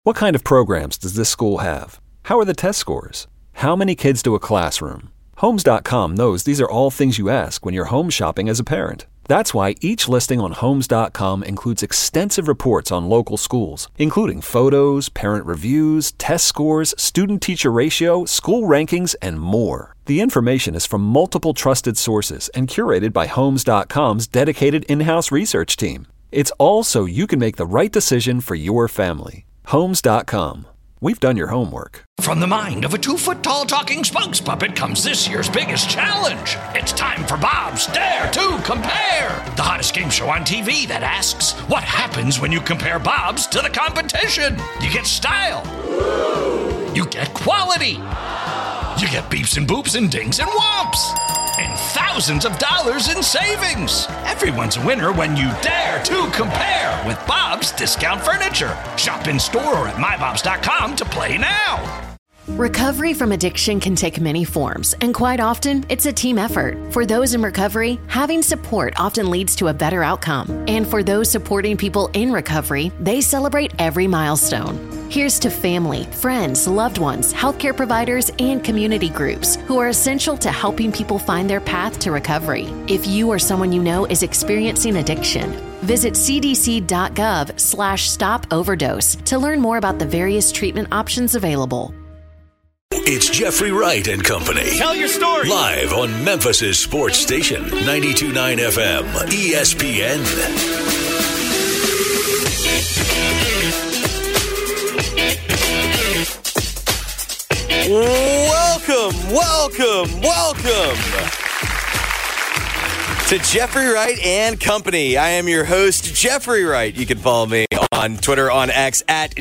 What kind of programs does this school have? How are the test scores? How many kids to a classroom? Homes.com knows these are all things you ask when you're home shopping as a parent. That's why each listing on Homes.com includes extensive reports on local schools, including photos, parent reviews, test scores, student-teacher ratio, school rankings, and more. The information is from multiple trusted sources and curated by Homes.com's dedicated in-house research team. It's all so you can make the right decision for your family. Homes.com. We've done your homework. From the mind of a 2-foot-tall talking spokes puppet comes this year's biggest challenge. It's time for Bob's Dare to Compare, the hottest game show on TV that asks, what happens when you compare Bob's to the competition? You get style. You get quality. You get beeps and boops and dings and whomps. And thousands of dollars in savings. Everyone's a winner when you dare to compare with Bob's Discount Furniture. Shop in store or at mybobs.com to play now. Recovery from addiction can take many forms, and quite often, it's a team effort. For those in recovery, having support often leads to a better outcome. And for those supporting people in recovery, they celebrate every milestone. Here's to family, friends, loved ones, healthcare providers, and community groups who are essential to helping people find their path to recovery. If you or someone you know is experiencing addiction, visit cdc.gov/stop overdose to learn more about the various treatment options available. It's Jeffrey Wright and Company. Tell your story. Live on Memphis' sports station, 92.9 FM, ESPN. Welcome to Jeffrey Wright and Company. I am your host, Jeffrey Wright. You can follow me on Twitter, on X, at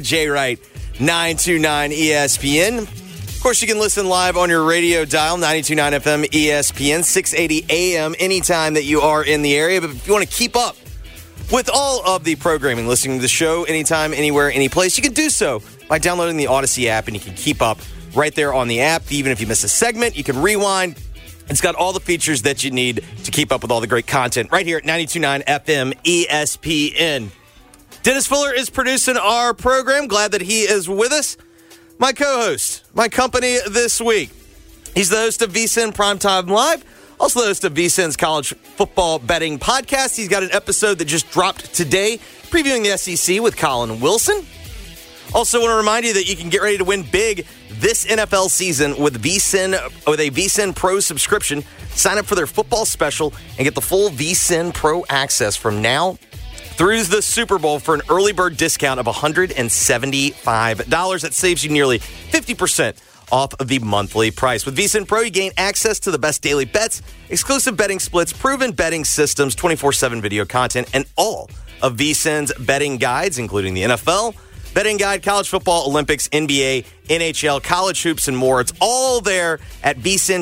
JWright929ESPN. Of course, you can listen live on your radio dial, 92.9 FM ESPN, 680 AM, anytime that you are in the area. But if you want to keep up with all of the programming, listening to the show anytime, anywhere, any place, you can do so by downloading the Odyssey app, and you can keep up right there on the app. Even if you miss a segment, you can rewind. It's got all the features that you need to keep up with all the great content right here at 92.9 FM ESPN. Dennis Fuller is producing our program. Glad that he is with us. My co-host, my company this week. He's the host of VSiN Primetime Live, also the host of VSiN's college football betting podcast. He's got an episode that just dropped today, previewing the SEC with Colin Wilson. Also want to remind you that you can get ready to win big this NFL season with VSiN, with a VSiN Pro subscription. Sign up for their football special and get the full VSiN Pro access from now through the Super Bowl for an early bird discount of $175. That saves you nearly 50% off of the monthly price. With VSiN Pro, you gain access to the best daily bets, exclusive betting splits, proven betting systems, 24/7 video content, and all of VSiN's betting guides, including the NFL betting guide, college football, Olympics, NBA, NHL, college hoops, and more. It's all there at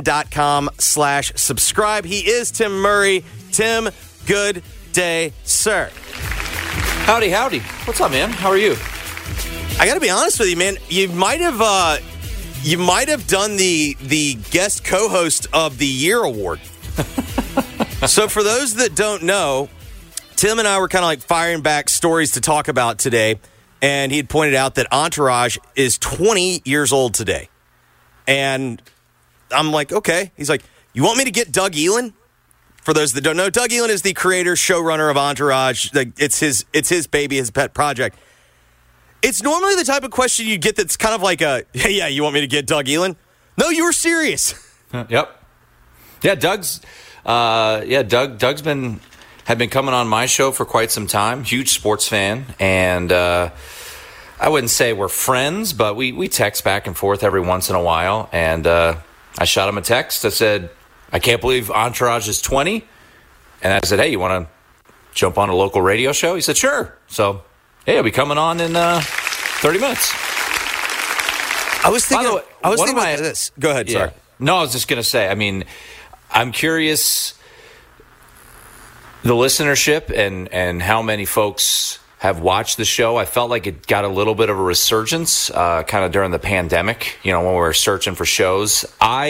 vsin.com/subscribe. He is Tim Murray. Tim, good day, sir. Howdy. What's up, man? How are you? I got to be honest with you, man. You might have done the guest co-host of the year award. So for those that don't know, Tim and I were kind of like firing back stories to talk about today, and he had pointed out that Entourage is 20 years old today. And I'm like, okay. He's like, you want me to get Doug Elin? For those that don't know, Doug Elin is the creator, showrunner of Entourage. It's his baby, his pet project. It's normally the type of question you get that's kind of like a, hey, yeah, you want me to get Doug Elin? No, you were serious. Yep. Yeah, Doug's been coming on my show for quite some time. Huge sports fan, and I wouldn't say we're friends, but we text back and forth every once in a while. And I shot him a text. I said, I can't believe Entourage is 20. And I said, hey, you want to jump on a local radio show? He said, sure. So, hey, I'll be coming on in 30 minutes. I was thinking about this. Go ahead, sorry. No, I was just going to say, I mean, I'm curious the listenership and how many folks have watched the show. I felt like it got a little bit of a resurgence kind of during the pandemic, when we were searching for shows.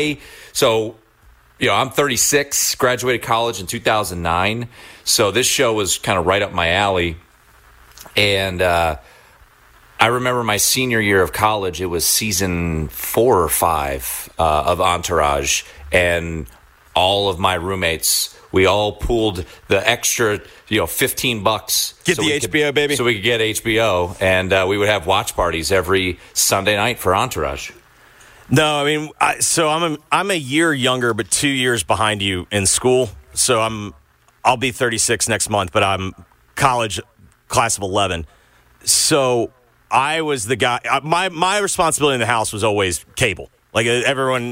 I'm 36, graduated college in 2009, so this show was kind of right up my alley. And I remember my senior year of college, it was season 4 or 5 of Entourage, and all of my roommates, we all pooled the extra, $15. Get the HBO, baby. So we could get HBO, and we would have watch parties every Sunday night for Entourage. No, I mean, I'm a year younger, but 2 years behind you in school. So I'll be 36 next month, but I'm college class of 11. So I was the guy. My responsibility in the house was always cable. Like everyone,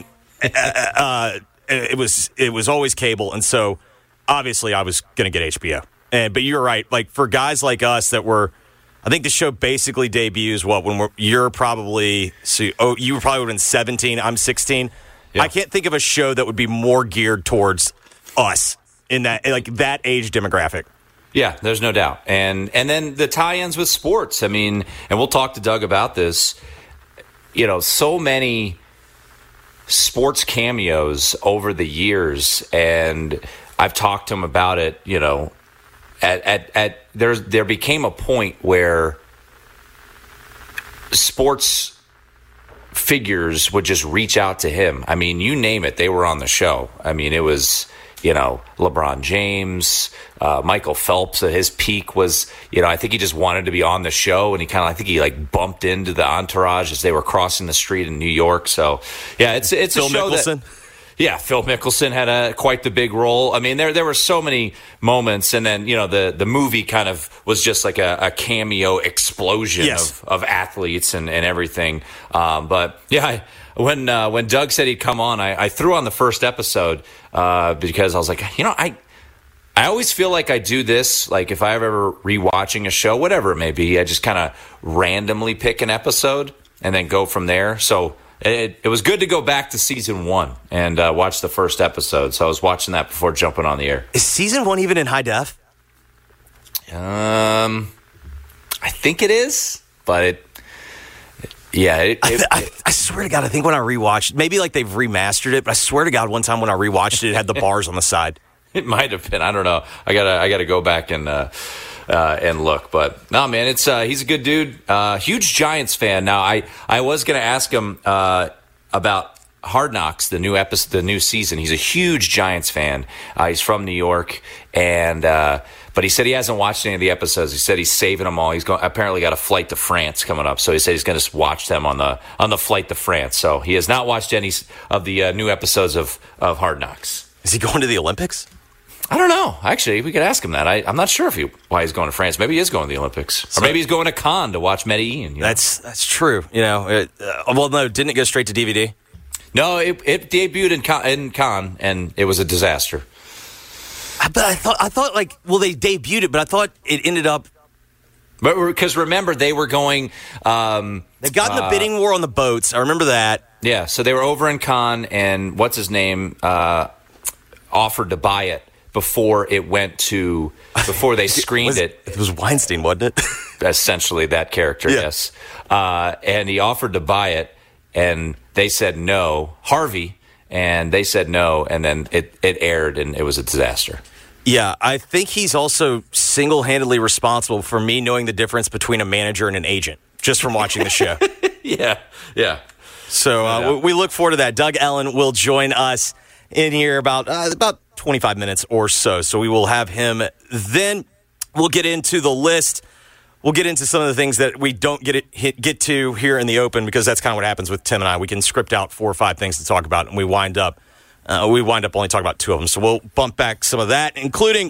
it was always cable, and so obviously I was going to get HBO. But you're right. Like for guys like us that were, I think the show basically debuts you're probably you were probably been 17. I'm 16. Yeah. I can't think of a show that would be more geared towards us in that age demographic. Yeah, there's no doubt. And then the tie-ins with sports. I mean, and we'll talk to Doug about this. So many sports cameos over the years, and I've talked to him about it, there became a point where sports figures would just reach out to him. I mean, you name it, they were on the show. I mean, it was LeBron James, Michael Phelps at his peak was, I think he just wanted to be on the show, and I think he bumped into the Entourage as they were crossing the street in New York. So yeah, it's Phil a show Mickelson. Yeah, Phil Mickelson had quite the big role. I mean, there were so many moments, and then the movie kind of was just like a cameo explosion of athletes and everything. But yeah, when Doug said he'd come on, I threw on the first episode because I was like, I always feel like I do this. Like if I'm ever rewatching a show, whatever it may be, I just kind of randomly pick an episode and then go from there. So. It was good to go back to season 1 and watch the first episode. So I was watching that before jumping on the air. Is season 1 even in high def? I think it is, but I swear to God, I think when I rewatched, maybe they've remastered it, but I swear to God, one time when I rewatched it, it had the bars on the side. It might have been. I don't know. I gotta go back and look. But no, man, he's a good dude. Huge Giants fan. Now, I was going to ask him about Hard Knocks, the new episode, the new season. He's a huge Giants fan. He's from New York, but he said he hasn't watched any of the episodes. He said he's saving them all. He's apparently got a flight to France coming up, so he said he's going to watch them on the flight to France. So he has not watched any of the new episodes of Hard Knocks. Is he going to the Olympics? I don't know. Actually, we could ask him that. I'm not sure why he's going to France. Maybe he is going to the Olympics. Or maybe he's going to Cannes to watch Medellin. That's true. Well, no, didn't it go straight to DVD? No, it debuted in Cannes, and it was a disaster. But I thought they debuted it, but I thought it ended up. But because remember, they were going. They got in the bidding war on the boats. I remember that. Yeah, so they were over in Cannes, and what's his name offered to buy it. Before they screened it. It was Weinstein, wasn't it? Essentially that character, yeah. Yes. And he offered to buy it, and they said no. Harvey, and they said no, and then it aired, and it was a disaster. Yeah, I think he's also single-handedly responsible for me knowing the difference between a manager and an agent, just from watching the show. Yeah. So we look forward to that. Doug Ellin will join us in here about 25 minutes or so. So we will have him then. We'll get into the list. We'll get into some of the things that we don't get to here in the open, because that's kind of what happens with Tim and I. We can script out 4 or 5 things to talk about, and we wind up only talking about 2 of them. So we'll bump back some of that, including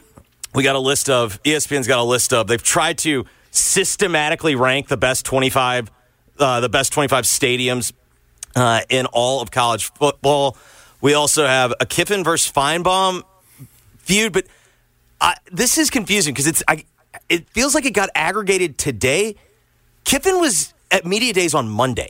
ESPN's got a list of, they've tried to systematically rank the best 25 stadiums in all of college football. We also have a Kiffin versus Feinbaum feud, but this is confusing because it feels like it got aggregated today. Kiffin was at Media Days on Monday.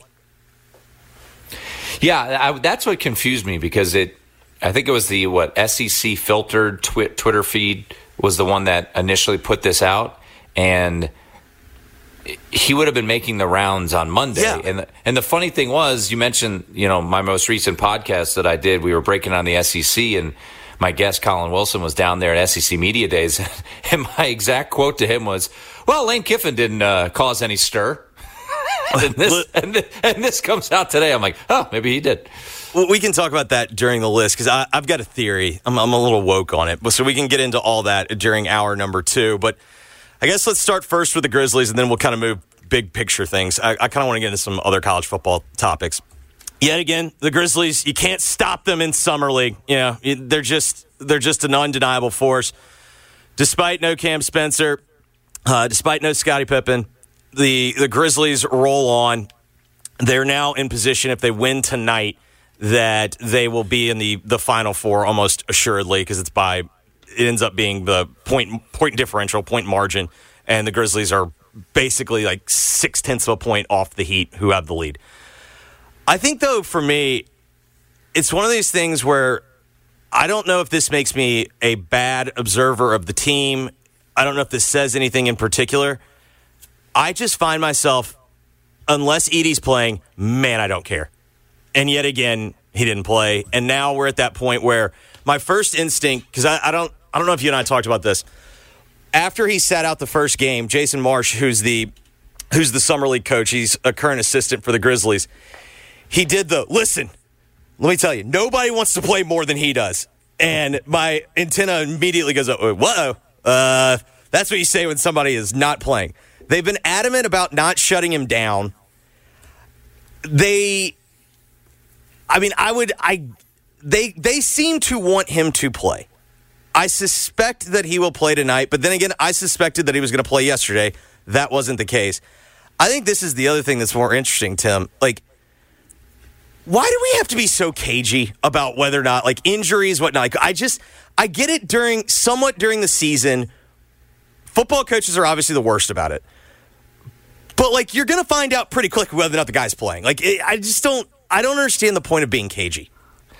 Yeah, that's what confused me, because I think it was the SEC filtered Twitter feed was the one that initially put this out, and he would have been making the rounds on Monday. Yeah. And the funny thing was, you mentioned, my most recent podcast that I did, we were breaking on the SEC, and my guest, Colin Wilson, was down there at SEC Media Days. And my exact quote to him was, well, Lane Kiffin didn't cause any stir. and this comes out today. I'm like, oh, maybe he did. Well, we can talk about that during the list because I've got a theory. I'm a little woke on it, so we can get into all that during hour number 2. But I guess let's start first with the Grizzlies, and then we'll kind of move big picture things. I kind of want to get into some other college football topics. Yet again, the Grizzlies, you can't stop them in Summer League. You know, they're just an undeniable force. Despite no Cam Spencer, despite no Scottie Pippen, the Grizzlies roll on. They're now in position, if they win tonight, that they will be in the Final Four almost assuredly because it ends up being the point differential, point margin, and the Grizzlies are basically like 0.6 of a point off the Heat, who have the lead. I think, though, for me, it's one of these things where I don't know if this makes me a bad observer of the team. I don't know if this says anything in particular. I just find myself, unless Edey's playing, man, I don't care. And yet again, he didn't play. And now we're at that point where my first instinct, because I don't know if you and I talked about this. After he sat out the first game, Jason Marsh, who's the Summer League coach, he's a current assistant for the Grizzlies, he did listen, let me tell you, nobody wants to play more than he does. And my antenna immediately goes, whoa, that's what you say when somebody is not playing. They've been adamant about not shutting him down. They seem to want him to play. I suspect that he will play tonight, but then again, I suspected that he was going to play yesterday. That wasn't the case. I think this is the other thing that's more interesting, Tim. Like, why do we have to be so cagey about whether or not, like, injuries, whatnot? Like, I get it during the season. Football coaches are obviously the worst about it. But, like, you're going to find out pretty quickly whether or not the guy's playing. Like, I don't understand the point of being cagey.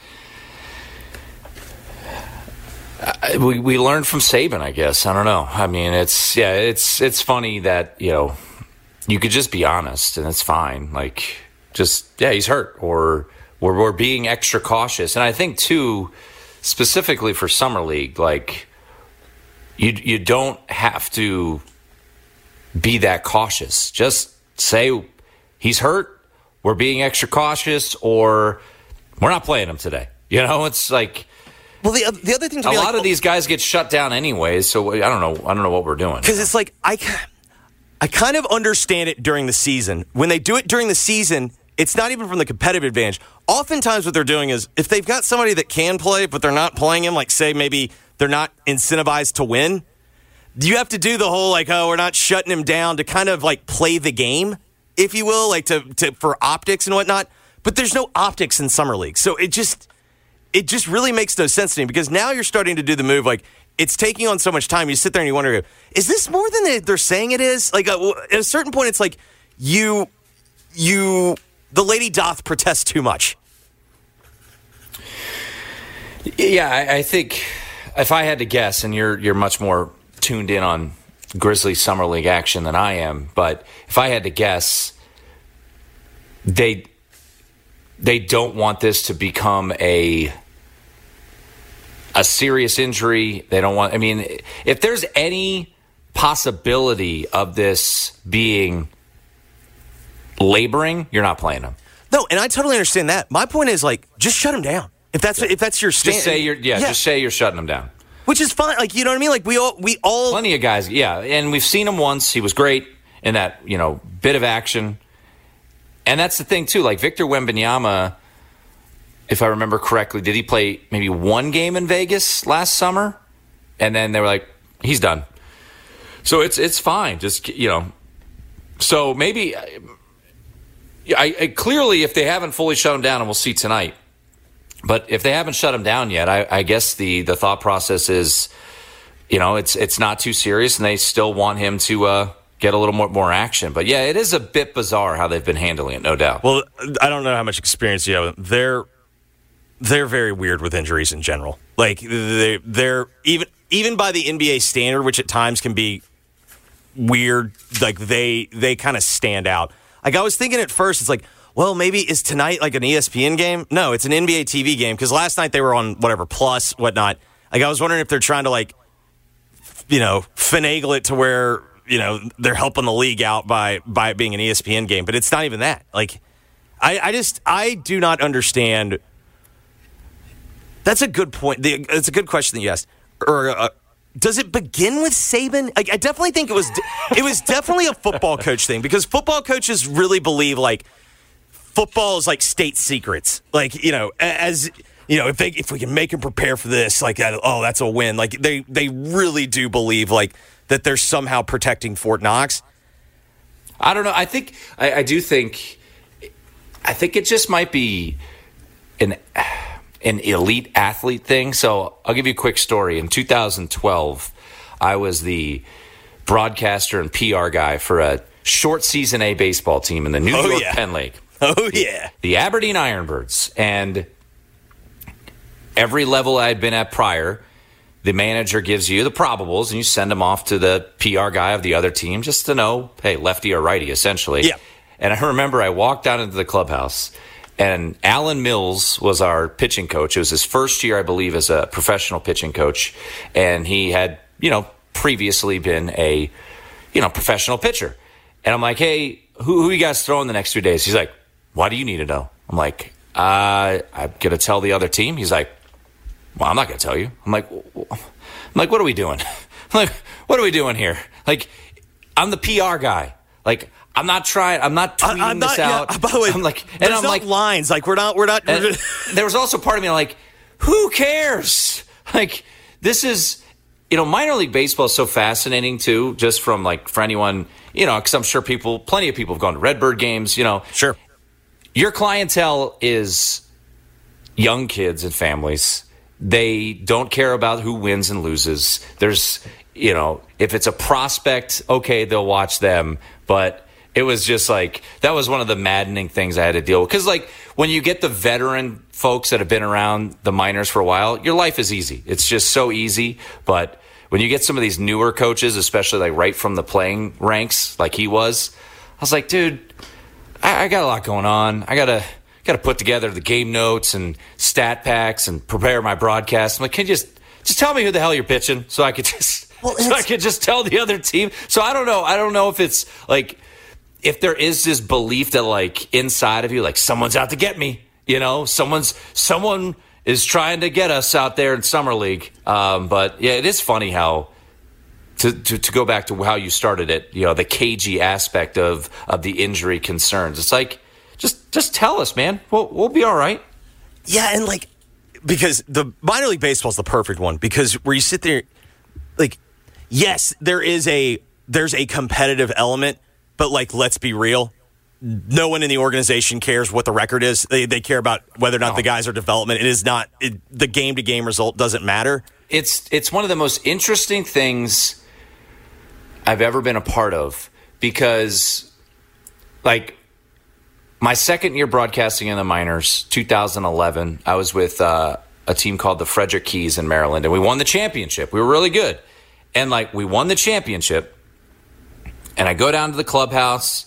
We learned from Saban, I guess. I don't know. I mean, it's funny that, you know, you could just be honest and it's fine. Like, he's hurt, or we're being extra cautious. And I think, too, specifically for Summer League, like, you don't have to be that cautious. Just say he's hurt, we're being extra cautious, or we're not playing him today. You know, it's like, well, the other thing to a lot of these guys get shut down anyways. So I don't know what we're doing, because it's like I kind of understand it during the season. When they do it during the season, it's not even from the competitive advantage. Oftentimes what they're doing is, if they've got somebody that can play, but they're not playing him, like, say, maybe they're not incentivized to win, you have to do the whole, like, oh, we're not shutting him down to kind of, like, play the game, if you will, like, to for optics and whatnot. But there's no optics in Summer League. So it just really makes no sense to me, because now you're starting to do the move, like, it's taking on so much time. You sit there and you wonder, is this more than they're saying it is? Like, at a certain point, it's like, the lady doth protest too much. Yeah, I think if I had to guess, and you're much more tuned in on Grizzly Summer League action than I am, but if I had to guess, they don't want this to become a serious injury. They don't want, I mean, if there's any possibility of this being laboring, you're not playing him. No, and I totally understand that. My point is, like, just shut him down. If that's your stand, just say you're shutting him down. Which is fine. Like, you know what I mean? Like, we all plenty of guys, yeah, and we've seen him once. He was great in that, you know, bit of action. And that's the thing too. Like, Victor Wembanyama, if I remember correctly, did he play maybe one game in Vegas last summer? And then they were like, he's done. So it's fine. Just, you know. So maybe I clearly, if they haven't fully shut him down, and we'll see tonight. But if they haven't shut him down yet, I guess the thought process is, you know, it's not too serious, and they still want him to get a little more action. But yeah, it is a bit bizarre how they've been handling it, no doubt. Well, I don't know how much experience you have. They're very weird with injuries in general. Like, they're even by the NBA standard, which at times can be weird. Like, they kind of stand out. Like, I was thinking at first, it's like, well, maybe is tonight like an ESPN game? No, it's an NBA TV game, because last night they were on whatever, Plus, whatnot. Like, I was wondering if they're trying to, like, you know, finagle it to where they're helping the league out by it being an ESPN game, but it's not even that. Like, I do not understand. That's a good point. It's a good question that you asked. Or does it begin with Saban? Like, I definitely think it was definitely a football coach thing, because football coaches really believe like football is like state secrets. Like, if we can make them prepare for this, like, that's a win. Like, they really do believe like that they're somehow protecting Fort Knox. I don't know. I think it just might be an elite athlete thing. So I'll give you a quick story. In 2012, I was the broadcaster and PR guy for a short season A baseball team in the New York Penn League. Oh, yeah. The Aberdeen Ironbirds. And every level I had been at prior, the manager gives you the probables, and you send them off to the PR guy of the other team just to know, hey, lefty or righty, essentially. Yeah. And I remember I walked down into the clubhouse, and Alan Mills was our pitching coach. It was his first year, I believe, as a professional pitching coach. And he had, previously been a, professional pitcher. And I'm like, hey, who you guys throwing the next 2 days? He's like, why do you need to know? I'm like, I'm going to tell the other team. He's like, well, I'm not going to tell you. I'm like, what are we doing? I'm like, what are we doing here? Like, I'm the PR guy. Like, I'm not tweeting this out. Yeah, by the way, I'm like, and I'm like lines. Like, we're not. There was also part of me like, who cares? Like, this is, minor league baseball is so fascinating too, just from like, for anyone, because I'm sure plenty of people have gone to Redbird games, Sure. Your clientele is young kids and families. They don't care about who wins and loses. There's, if it's a prospect, okay, they'll watch them. But it was just like, that was one of the maddening things I had to deal with. Because, like, when you get the veteran folks that have been around the minors for a while, your life is easy. It's just so easy. But when you get some of these newer coaches, especially like right from the playing ranks, like he was, I was like, dude, I got a lot going on. I got to put together the game notes and stat packs and prepare my broadcast. I'm like, can you just tell me who the hell you're pitching so I could just tell the other team. So I don't know. I don't know if it's like, if there is this belief that like inside of you, like someone's out to get me, someone is trying to get us out there in summer league. But yeah, it is funny how to go back to how you started it, the cagey aspect of the injury concerns. It's like, just tell us, man. We'll be all right. Yeah, and like, because the minor league baseball is the perfect one, because where you sit there, like, yes, there's a competitive element, but like, let's be real. No one in the organization cares what the record is. They care about whether or not the guys are development. It is not the game-to-game result doesn't matter. It's one of the most interesting things I've ever been a part of, because like my second year broadcasting in the minors, 2011, I was with a team called the Frederick Keys in Maryland, and we won the championship. We were really good. And like, we won the championship, and I go down to the clubhouse.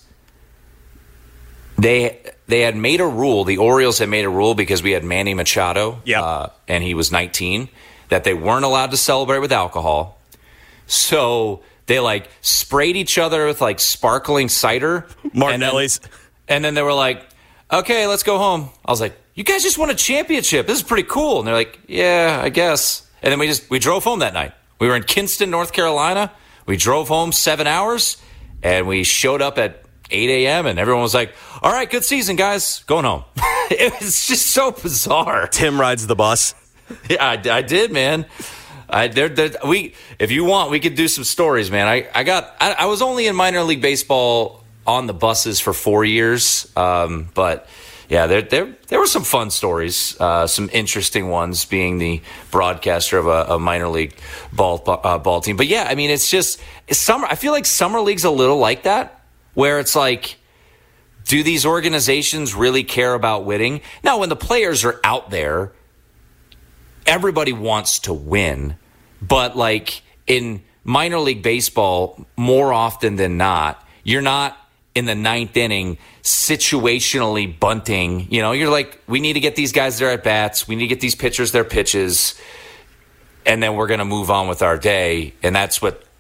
They had made a rule. The Orioles had made a rule, because we had Manny Machado, and he was 19, that they weren't allowed to celebrate with alcohol. So they like sprayed each other with like sparkling cider, Martinelli's, and then they were like, "Okay, let's go home." I was like, "You guys just won a championship. This is pretty cool." And they're like, "Yeah, I guess." And then we drove home that night. We were in Kinston, North Carolina. We drove home 7 hours, and we showed up at 8 a.m. and everyone was like, all right, good season, guys. Going home. It was just so bizarre. Tim rides the bus. Yeah, I did, man. If you want, we could do some stories, man. I was only in minor league baseball on the buses for 4 years. But yeah, there were some fun stories, some interesting ones, being the broadcaster of a minor league ball team. But yeah, I mean, it's summer. I feel like summer league's a little like that, where it's like, do these organizations really care about winning? Now, when the players are out there, everybody wants to win. But like in minor league baseball, more often than not, you're not in the ninth inning situationally bunting. You know, you're like, we need to get these guys their at-bats. We need to get these pitchers their pitches. And then we're going to move on with our day. And that's what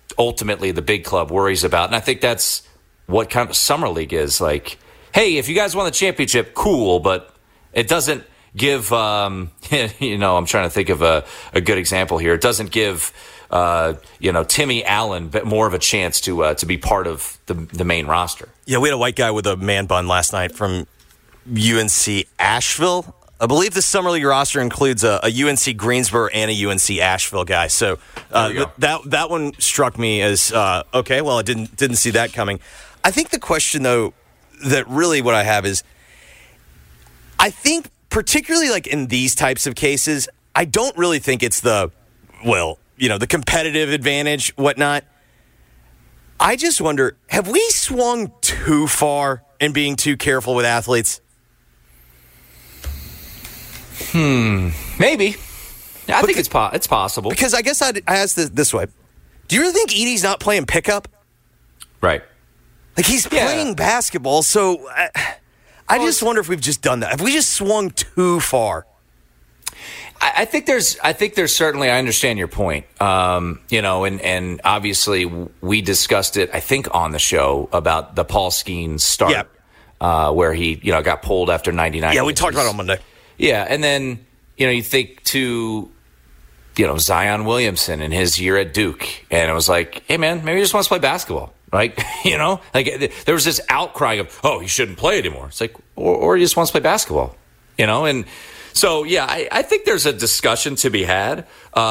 ultimately the big club worries about. And I think that's what kind of summer league is. Like, hey, if you guys won the championship, cool, but it doesn't give, I'm trying to think of a good example here. It doesn't give, Timmy Allen more of a chance to be part of the main roster. Yeah, we had a white guy with a man bun last night from UNC Asheville. I believe the Summer League roster includes a UNC Greensboro and a UNC Asheville guy. So that one struck me as, okay, well, I didn't see that coming. I think the question, though, that really what I have is, I think particularly like in these types of cases, I don't really think it's the competitive advantage, whatnot. I just wonder, have we swung too far in being too careful with athletes? Maybe. I think it's possible. Because I guess I'd ask this way. Do you really think Edey's not playing pickup? Right. Like, he's playing basketball, so I just wonder if we've just done that. Have we just swung too far? I think there's certainly, I understand your point. And obviously we discussed it, I think, on the show about the Paul Skeens start, where he, got pulled after 99. Yeah, we talked about it on Monday. Yeah, and then, you think to, Zion Williamson in his year at Duke, and it was like, hey, man, maybe he just wants to play basketball. Like, there was this outcry of, oh, he shouldn't play anymore. It's like, or he just wants to play basketball, and so, yeah, I think there's a discussion to be had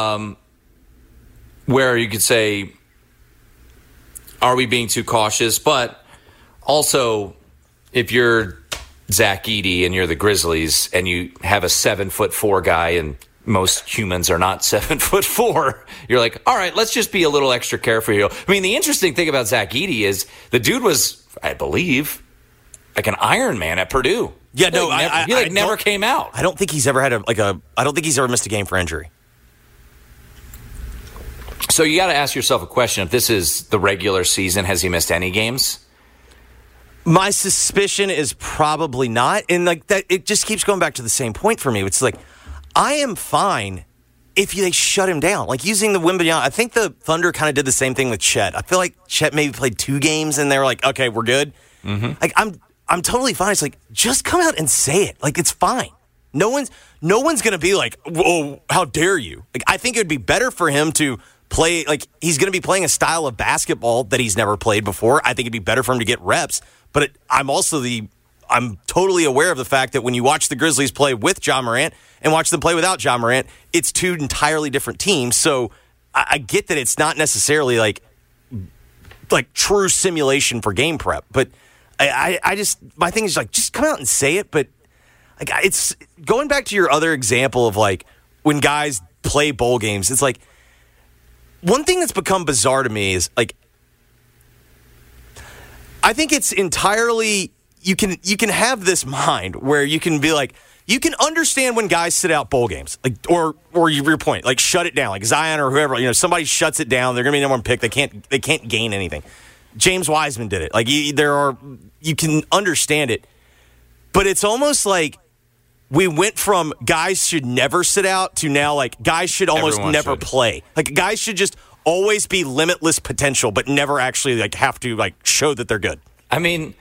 where you could say, are we being too cautious? But also, if you're Zach Edey and you're the Grizzlies and you have a 7'4" guy and most humans are not 7'4", you're like, all right, let's just be a little extra careful here. I mean, the interesting thing about Zach Edey is the dude was, I believe, like an Iron Man at Purdue. Yeah, no, he never came out. I don't think he's ever had I don't think he's ever missed a game for injury. So you got to ask yourself a question. If this is the regular season, has he missed any games? My suspicion is probably not. And like that, it just keeps going back to the same point for me. It's like, I am fine if they shut him down. Like using the Wembanyama, I think the Thunder kind of did the same thing with Chet. I feel like Chet maybe played 2 games and they were like, okay, we're good. Mm-hmm. Like I'm totally fine. It's like, just come out and say it. Like, it's fine. No one's going to be like, whoa, how dare you? Like, I think it would be better for him to play, like, he's going to be playing a style of basketball that he's never played before. I think it'd be better for him to get reps. But I'm totally aware of the fact that when you watch the Grizzlies play with Ja Morant and watch them play without Ja Morant, it's 2 entirely different teams. So I get that it's not necessarily like true simulation for game prep, but I just, my thing is like, just come out and say it. But like, it's going back to your other example of like when guys play bowl games. It's like, one thing that's become bizarre to me is like, I think it's entirely, you can have this mind where you can be like, you can understand when guys sit out bowl games, like, or your point, like shut it down, like Zion or whoever, somebody shuts it down. They're going to be number 1 pick. They can't gain anything. James Wiseman did it. Like you can understand it, but it's almost like we went from guys should never sit out to now like guys should almost never play. Like guys should just always be limitless potential, but never actually like have to like show that they're good. I mean,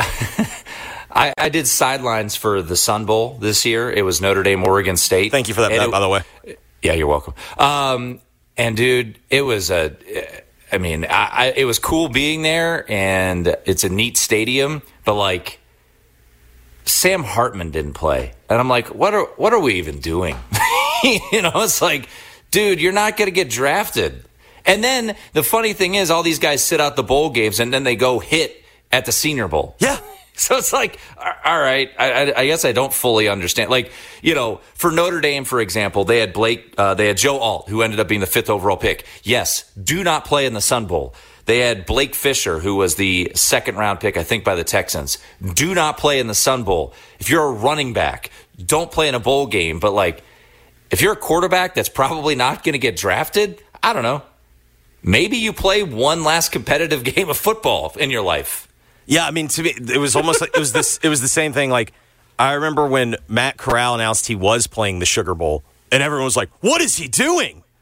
I did sidelines for the Sun Bowl this year. It was Notre Dame, Oregon State. Thank you for that, by the way. Yeah, you're welcome. And dude, it was it was cool being there, and it's a neat stadium, but like Sam Hartman didn't play, and I'm like, what are we even doing? It's like, dude, you're not going to get drafted. And then the funny thing is, all these guys sit out the bowl games, and then they go hit at the Senior Bowl. Yeah. So it's like, all right, I guess I don't fully understand. Like, for Notre Dame, for example, they had Joe Alt, who ended up being the 5th overall pick. Yes, do not play in the Sun Bowl. They had Blake Fisher, who was the 2nd round pick, I think, by the Texans. Do not play in the Sun Bowl. If you're a running back, don't play in a bowl game. But like, if you're a quarterback that's probably not going to get drafted, I don't know. Maybe you play one last competitive game of football in your life. Yeah, I mean, to me, it was almost like it was the same thing. Like, I remember when Matt Corral announced he was playing the Sugar Bowl, and everyone was like, "What is he doing?"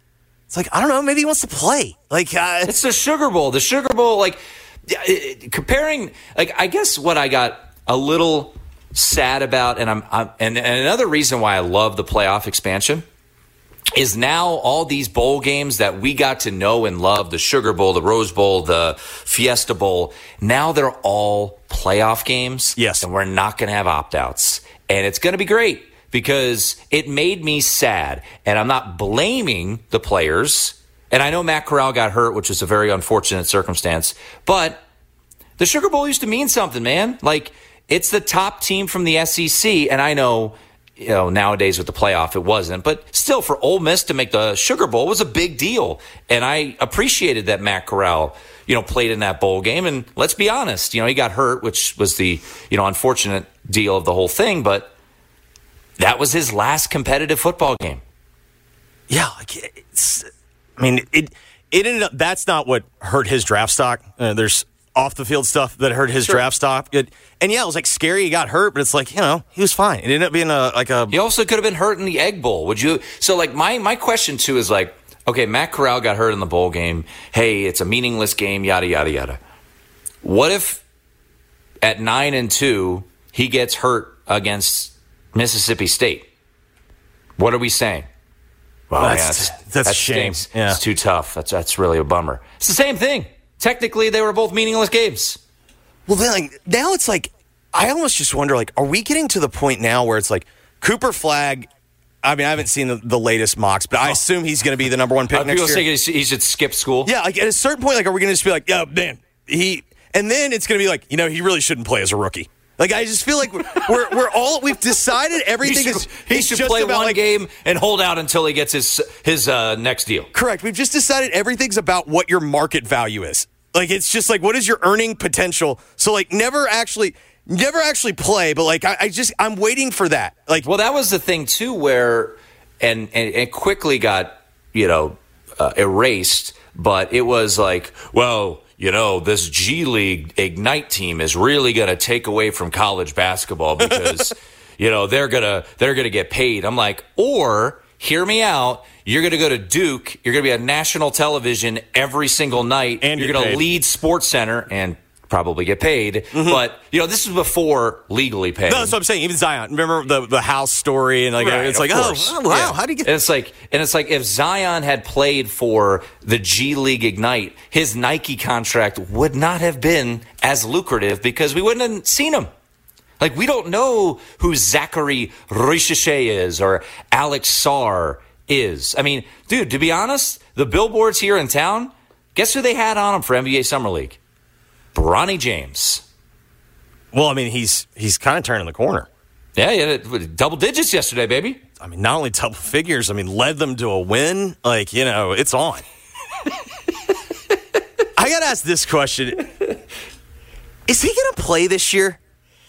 It's like, I don't know, maybe he wants to play. Like, it's the Sugar Bowl. The Sugar Bowl, like, comparing, like, I guess what I got a little sad about, and and another reason why I love the playoff expansion is now all these bowl games that we got to know and love, the Sugar Bowl, the Rose Bowl, the Fiesta Bowl, now they're all playoff games. Yes. And we're not going to have opt-outs. And it's going to be great because it made me sad. And I'm not blaming the players. And I know Matt Corral got hurt, which is a very unfortunate circumstance. But the Sugar Bowl used to mean something, man. Like, it's the top team from the SEC. And I know, nowadays with the playoff, it wasn't. But still, for Ole Miss to make the Sugar Bowl was a big deal. And I appreciated that Matt Corral, played in that bowl game. And let's be honest, he got hurt, which was the, unfortunate deal of the whole thing. But that was his last competitive football game. Yeah, it ended up, that's not what hurt his draft stock. There's off the field stuff that hurt his draft stock. And yeah, it was like scary he got hurt, but it's like, he was fine. It ended up being He also could have been hurt in the Egg Bowl. Would you? So like my question too is like, okay, Matt Corral got hurt in the bowl game. Hey, it's a meaningless game, yada, yada, yada. What if at 9-2, he gets hurt against Mississippi State? What are we saying? Well, that's a shame. Yeah. It's too tough. That's really a bummer. It's the same thing. Technically, they were both meaningless games. Well, then, now it's like, I almost just wonder, are we getting to the point now where it's like Cooper Flagg? I mean, I haven't seen the latest mocks, but I assume he's going to be the number one pick next year. People say he should skip school. Yeah, like at a certain point, are we going to just be like, yeah, man, and then it's going to be like, he really shouldn't play as a rookie. Like, I just feel like we've decided everything he should play one game and hold out until he gets his next deal. Correct. We've just decided everything's about what your market value is. Like, it's just like, what is your earning potential? So, like, never actually play, but like, I'm waiting for that. Like, well, that was the thing too, where and it quickly got erased, but it was like, well, this G League Ignite team is really going to take away from college basketball because, they're gonna get paid. I'm like, or hear me out. You're going to go to Duke. You're going to be on national television every single night. And you're going to lead SportsCenter and probably get paid. Mm-hmm. But, this is before legally paid. No, that's what I'm saying. Even Zion. Remember the house story? And it's like, oh, wow. Yeah. How do you get... And it's like if Zion had played for the G League Ignite, his Nike contract would not have been as lucrative because we wouldn't have seen him. Like, we don't know who Zachary Richeche is or Alex Sarr is. I mean, dude, to be honest, the billboards here in town, guess who they had on them for NBA Summer League? Bronny James. Well, I mean, he's kind of turning the corner. Yeah, he had double digits yesterday, baby. I mean, not only double figures, led them to a win. Like, it's on. I got to ask this question. Is he going to play this year?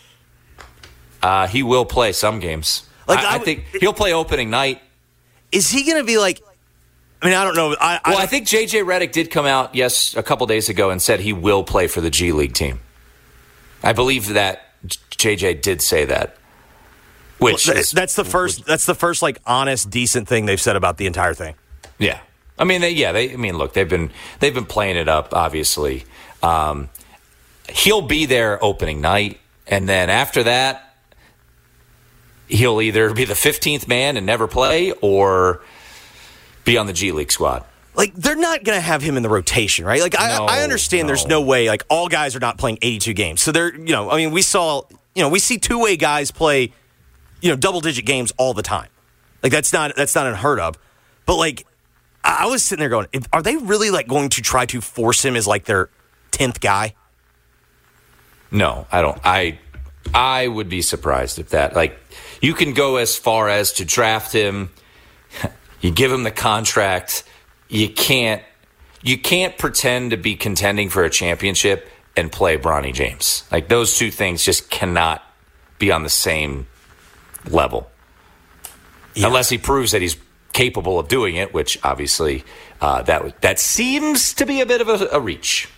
He will play some games. Like, I think he'll play opening night. Is he going to be like, I don't know. I think J.J. Redick did come out, a couple days ago and said he will play for the G League team. I believe that J.J. did say that. That's the first like honest, decent thing they've said about the entire thing. Yeah. Look, they've been playing it up, obviously. He'll be there opening night, and then after that, he'll either be the 15th man and never play or be on the G League squad. Like, they're not going to have him in the rotation, right? Like, I understand there's no way, like, all guys are not playing 82 games. So they're, we see two-way guys play, double-digit games all the time. Like, that's not unheard of. But, like, I was sitting there going, are they really, like, going to try to force him as, like, their 10th guy? No, I don't. I would be surprised if that, like, you can go as far as to draft him. You give him the contract. You can't pretend to be contending for a championship and play Bronny James. Like, those two things just cannot be on the same level. Yeah. Unless he proves that he's capable of doing it, which obviously that seems to be a bit of a reach.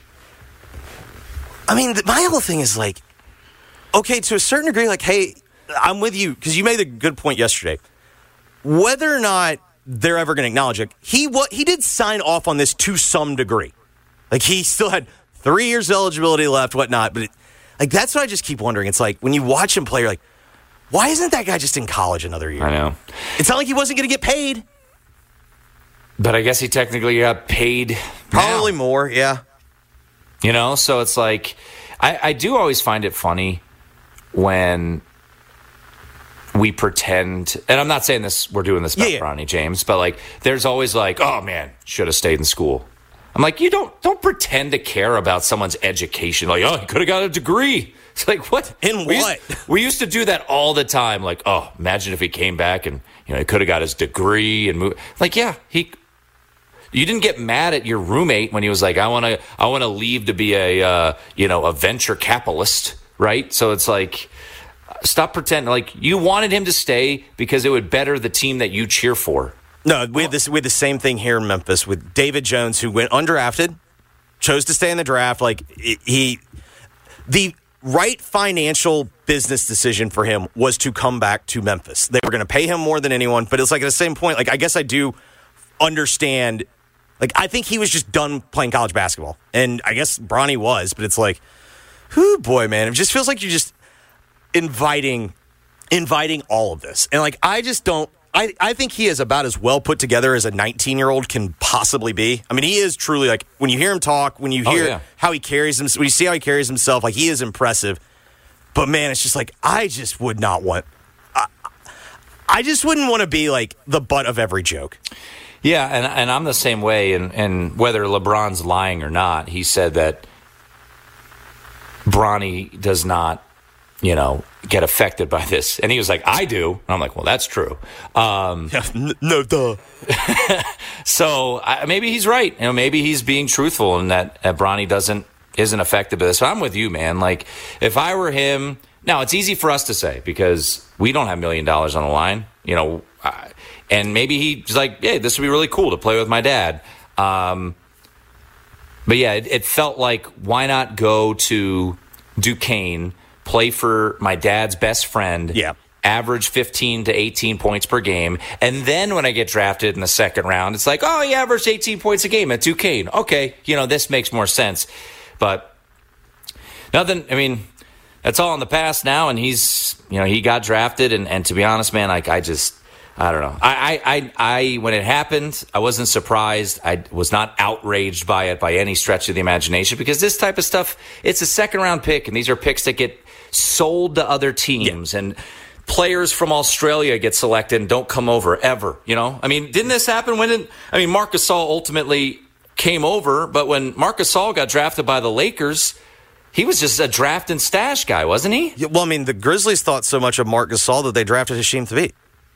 My whole thing is like, okay, to a certain degree, like, hey, I'm with you, because you made a good point yesterday. Whether or not they're ever going to acknowledge it. He did sign off on this to some degree. Like, he still had 3 years eligibility left, whatnot. But that's what I just keep wondering. It's like, when you watch him play, you're like, why isn't that guy just in college another year? I know. It's not like he wasn't going to get paid. But I guess he technically got paid Probably now. more, yeah. You know, so it's like, I do always find it funny when we pretend, and I'm not saying this, we're doing this about Bronny James, but like, there's always like, oh man, should have stayed in school. I'm like, you don't pretend to care about someone's education. Like, oh, he could have got a degree. It's like, what? In what? We used to do that all the time. Like, oh, imagine if he came back and, you know, he could have got his degree and moved. Like, yeah, you didn't get mad at your roommate when he was like, I want to leave to be a venture capitalist, right? So it's like, stop pretending. Like, you wanted him to stay because it would better the team that you cheer for. No, we had the same thing here in Memphis with David Jones, who went undrafted, chose to stay in the draft. Like, the right financial business decision for him was to come back to Memphis. They were going to pay him more than anyone, but it's like at the same point, like, I guess I do understand. Like, I think he was just done playing college basketball, and I guess Bronny was, but it's like, whoo, boy, man, it just feels like you're just inviting all of this. And like, I just don't. I think he is about as well put together as a 19-year-old can possibly be. I mean, he is truly, like, when you hear him talk, when you hear how he carries himself, when you see how he carries himself, like, he is impressive. But, man, it's just like, I just would not want, I just wouldn't want to be, like, the butt of every joke. Yeah, and I'm the same way, and whether LeBron's lying or not, he said that Bronny does not, you know, get affected by this. And he was like, I do. And I'm like, well, that's true. No, duh. So maybe he's right. You know, maybe he's being truthful and that Bronny isn't affected by this. So I'm with you, man. Like, if I were him, now it's easy for us to say because we don't have $1 million on the line, you know, and maybe he's like, hey, this would be really cool to play with my dad. But yeah, it felt like, why not go to Duquesne, play for my dad's best friend, average 15 to 18 points per game, and then when I get drafted in the second round, it's like, oh, he averaged 18 points a game at Duquesne. Okay, you know, this makes more sense. But nothing, I mean, that's all in the past now, and he's, you know, he got drafted, and to be honest, man, like, I don't know. I when it happened, I wasn't surprised. I was not outraged by it by any stretch of the imagination because this type of stuff, it's a second-round pick, and these are picks that get sold to other teams, and players from Australia get selected and don't come over ever, you know? I mean, didn't this happen Marc Gasol ultimately came over, but when Marc Gasol got drafted by the Lakers, he was just a draft and stash guy, wasn't he? Yeah, well, I mean, the Grizzlies thought so much of Marc Gasol that they drafted Hasheem Thabeet.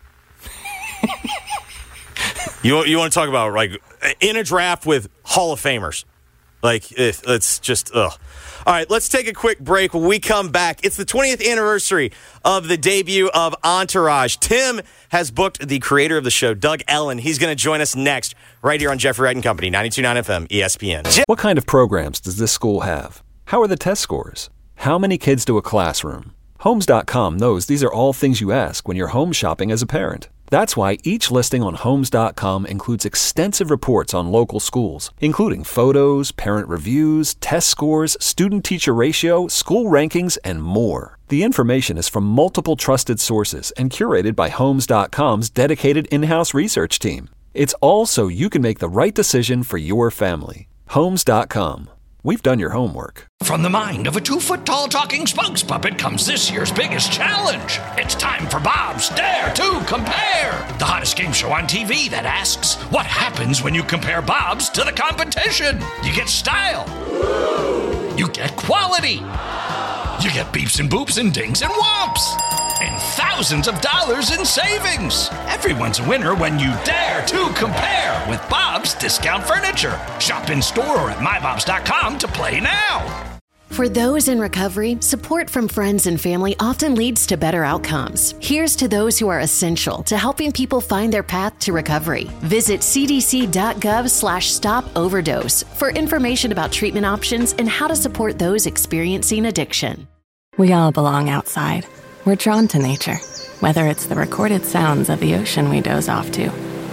You want to talk about, like, in a draft with Hall of Famers. Like, it's just, ugh. All right, let's take a quick break. When we come back, it's the 20th anniversary of the debut of Entourage. Tim has booked the creator of the show, Doug Ellin. He's going to join us next right here on Jeffrey Wright & Company, 92.9 FM, ESPN. What kind of programs does this school have? How are the test scores? How many kids do a classroom? Homes.com knows these are all things you ask when you're home shopping as a parent. That's why each listing on Homes.com includes extensive reports on local schools, including photos, parent reviews, test scores, student-teacher ratio, school rankings, and more. The information is from multiple trusted sources and curated by Homes.com's dedicated in-house research team. It's all so you can make the right decision for your family. Homes.com. We've done your homework. From the mind of a 2-foot-tall talking spokes puppet comes this year's biggest challenge. It's time for Bob's Dare to Compare, the hottest game show on TV that asks, what happens when you compare Bob's to the competition? You get style. You get quality. You get beeps and boops and dings and whomps. And thousands of dollars in savings. Everyone's a winner when you dare to compare with Bob's Discount Furniture. Shop in store or at mybobs.com to play now. For those in recovery, support from friends and family often leads to better outcomes. Here's to those who are essential to helping people find their path to recovery. Visit cdc.gov/stop-overdose for information about treatment options and how to support those experiencing addiction. We all belong outside. We're drawn to nature, whether it's the recorded sounds of the ocean we doze off to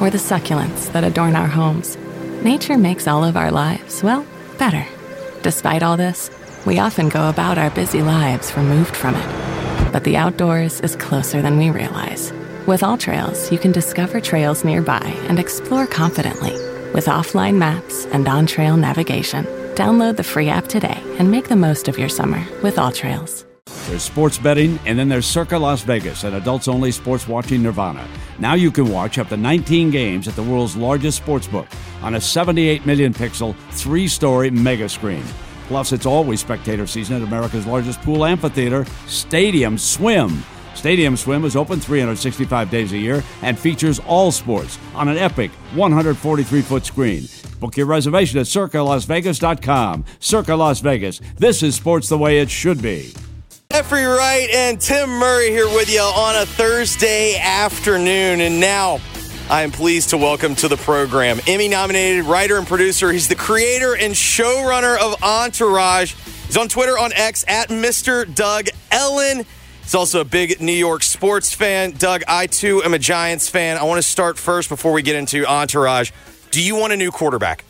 or the succulents that adorn our homes. Nature makes all of our lives, well, better. Despite all this, we often go about our busy lives removed from it. But the outdoors is closer than we realize. With AllTrails, you can discover trails nearby and explore confidently. With offline maps and on-trail navigation, download the free app today and make the most of your summer with AllTrails. There's sports betting, and then there's Circa Las Vegas, an adults-only sports watching nirvana. Now you can watch up to 19 games at the world's largest sportsbook on a 78 million pixel, 3-story mega screen. Plus, it's always spectator season at America's largest pool amphitheater, Stadium Swim. Stadium Swim is open 365 days a year and features all sports on an epic 143-foot screen. Book your reservation at CircaLasVegas.com. Circa Las Vegas. This is sports the way it should be. Jeffrey Wright and Tim Murray here with you on a Thursday afternoon. And now I am pleased to welcome to the program Emmy-nominated writer and producer. He's the creator and showrunner of Entourage. He's on Twitter, on X, at Mr. Doug Ellin. He's also a big New York sports fan. Doug, I too am a Giants fan. I want to start first before we get into Entourage. Do you want a new quarterback?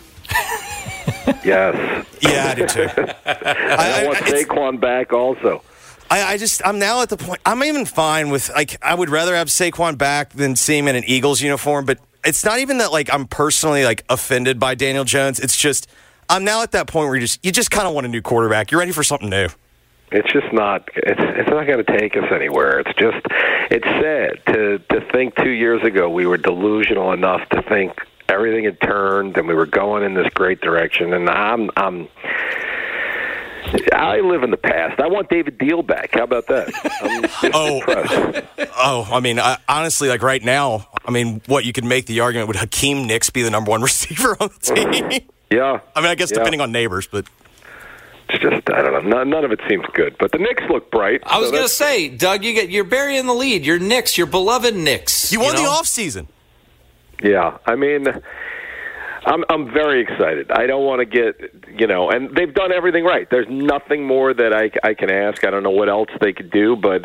Yes. Yeah, I do too. I want Saquon back also. I'm now at the point, I'm even fine with, I would rather have Saquon back than see him in an Eagles uniform, but it's not even that, I'm personally, offended by Daniel Jones. It's just, I'm now at that point where you just kind of want a new quarterback. You're ready for something new. It's just not, it's not going to take us anywhere. It's sad to think 2 years ago we were delusional enough to think everything had turned and we were going in this great direction, and I live in the past. I want David Deal back. How about that? Honestly, right now, what you could make the argument, would Hakeem Nicks be the number one receiver on the team? Yeah. I guess depending on neighbors, but it's just, I don't know. None of it seems good. But the Knicks look bright. I was going to say, Doug, you're burying the lead. Your Knicks, your beloved Knicks. You won the offseason. Yeah, I'm very excited. I don't want to get, and they've done everything right. There's nothing more that I can ask. I don't know what else they could do, but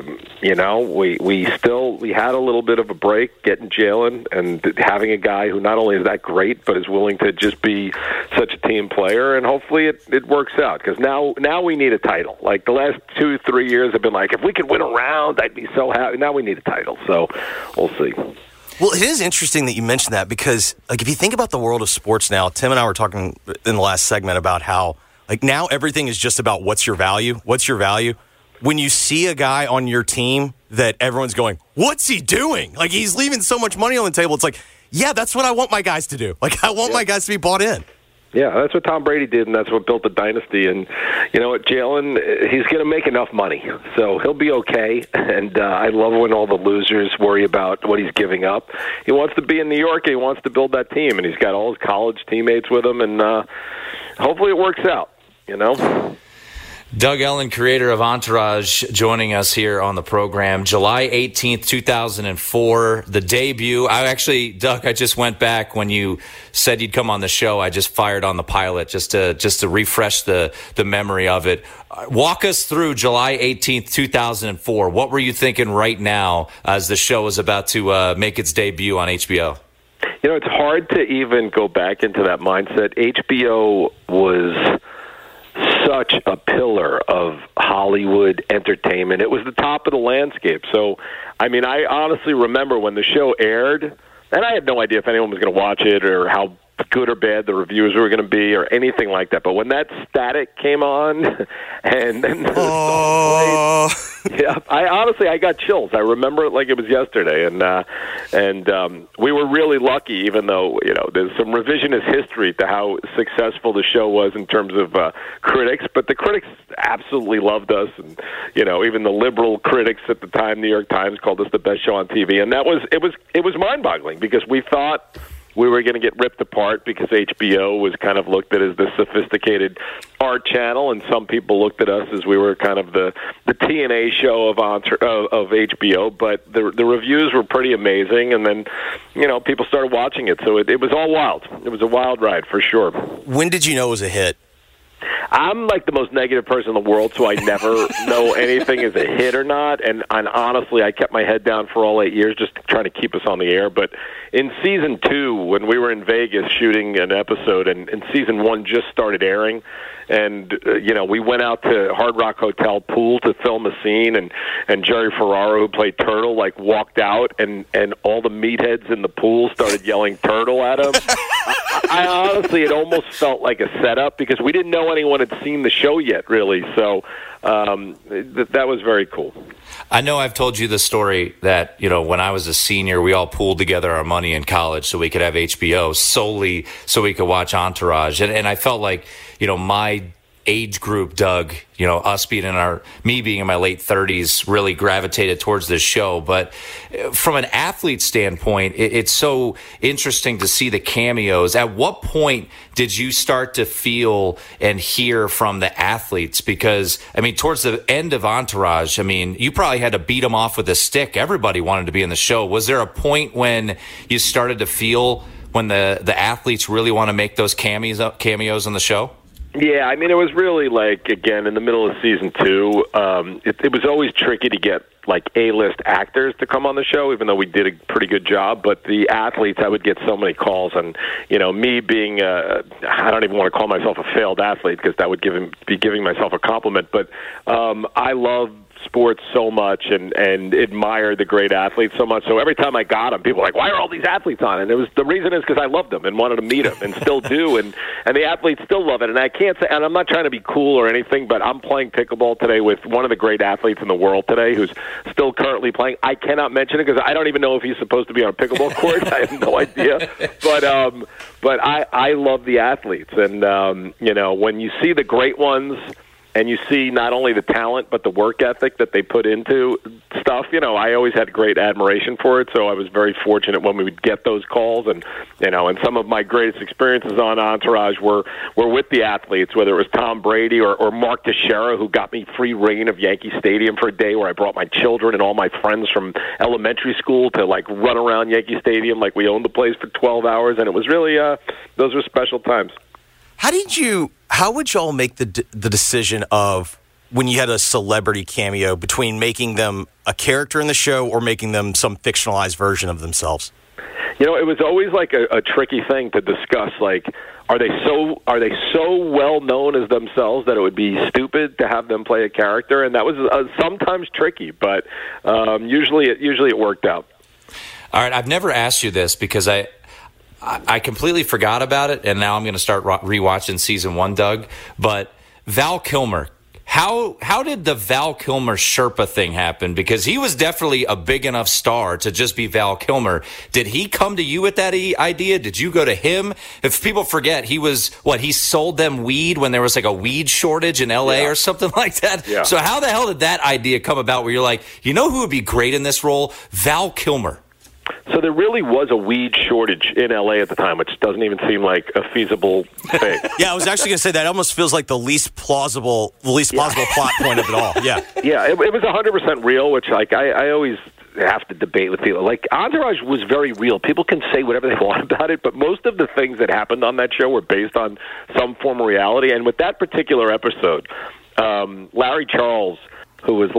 we had a little bit of a break getting Jalen and having a guy who not only is that great, but is willing to just be such a team player, and hopefully it works out, because now we need a title. The last 2-3 years have been if we could win a round, I'd be so happy. Now we need a title, so we'll see. Well, it is interesting that you mentioned that, because, if you think about the world of sports now, Tim and I were talking in the last segment about how, now everything is just about what's your value? What's your value? When you see a guy on your team that everyone's going, what's he doing? He's leaving so much money on the table. It's yeah, that's what I want my guys to do. I want my guys to be bought in. Yeah, that's what Tom Brady did, and that's what built the dynasty. And you know what, Jalen, he's going to make enough money, so he'll be okay. And I love when all the losers worry about what he's giving up. He wants to be in New York, and he wants to build that team, and he's got all his college teammates with him, and hopefully it works out, Doug Ellin, creator of Entourage, joining us here on the program. July 18th, 2004, the debut. Doug, I just went back when you said you'd come on the show. I just fired on the pilot just to refresh the memory of it. Walk us through July 18th, 2004. What were you thinking right now as the show is about to make its debut on HBO? It's hard to even go back into that mindset. HBO was such a pillar of Hollywood entertainment. It was the top of the landscape. So, I honestly remember when the show aired, and I had no idea if anyone was going to watch it or how good or bad the reviews were going to be or anything like that. But when that static came on and then the song played, yeah, I got chills. I remember it like it was yesterday. And we were really lucky, even though, there's some revisionist history to how successful the show was in terms of critics. But the critics absolutely loved us. And, even the liberal critics at the time, New York Times, called us the best show on TV. And it was mind-boggling, because we thought we were going to get ripped apart because HBO was kind of looked at as the sophisticated art channel, and some people looked at us as we were kind of the TNA show of HBO. But the reviews were pretty amazing, and then people started watching it. So it was all wild. It was a wild ride for sure. When did you know it was a hit? I'm like the most negative person in the world, so I never know anything is a hit or not. And honestly, I kept my head down for all 8 years just trying to keep us on the air. But in season 2, when we were in Vegas shooting an episode, and season 1 just started airing, and we went out to Hard Rock Hotel pool to film a scene, and Jerry Ferraro, who played Turtle, walked out, and all the meatheads in the pool started yelling Turtle at him. I honestly, it almost felt like a setup because we didn't know anyone had seen the show yet, really. So that was very cool. I know I've told you the story that, when I was a senior, we all pooled together our money in college so we could have HBO solely so we could watch Entourage. And I felt like, my age group, Doug, us me being in my late 30s really gravitated towards this show. But from an athlete standpoint, it's so interesting to see the cameos. At what point did you start to feel and hear from the athletes? Because, towards the end of Entourage, you probably had to beat them off with a stick. Everybody wanted to be in the show. Was there a point when you started to feel when the athletes really want to make those cameos on the show? Yeah, it was really again, in the middle of season 2, it was always tricky to get A-list actors to come on the show, even though we did a pretty good job. But the athletes, I would get so many calls, and me being I don't even want to call myself a failed athlete because that would be giving myself a compliment. But I love sports so much and admire the great athletes so much. So every time I got them, people were like, why are all these athletes on? And the reason is because I loved them and wanted to meet them and still do. And the athletes still love it. And I can't say, and I'm not trying to be cool or anything, but I'm playing pickleball today with one of the great athletes in the world today who's still currently playing. I cannot mention it because I don't even know if he's supposed to be on a pickleball court. I have no idea. But I love the athletes. And, when you see the great ones, and you see not only the talent but the work ethic that they put into stuff, I always had great admiration for it. So I was very fortunate when we would get those calls, and and some of my greatest experiences on Entourage were with the athletes, whether it was Tom Brady or Mark Teixeira, who got me free reign of Yankee Stadium for a day, where I brought my children and all my friends from elementary school to run around Yankee Stadium like we owned the place for 12 hours, and it was really those were special times. How would y'all make the decision of when you had a celebrity cameo between making them a character in the show or making them some fictionalized version of themselves? It was always a tricky thing to discuss. Are they so well known as themselves that it would be stupid to have them play a character? And that was sometimes tricky, but usually it worked out. All right, I've never asked you this because I completely forgot about it, and now I'm going to start rewatching season 1, Doug. But Val Kilmer, how did the Val Kilmer Sherpa thing happen? Because he was definitely a big enough star to just be Val Kilmer. Did he come to you with that idea? Did you go to him? If people forget, he sold them weed when there was a weed shortage in L.A. or something like that. Yeah. So how the hell did that idea come about where you're like, who would be great in this role? Val Kilmer. So there really was a weed shortage in L.A. at the time, which doesn't even seem like a feasible thing. Yeah, I was actually going to say that almost feels like the least plausible plot point of it all. Yeah, yeah, it was 100% real, which I always have to debate with people. Entourage was very real. People can say whatever they want about it, but most of the things that happened on that show were based on some form of reality. And with that particular episode, Larry Charles, who was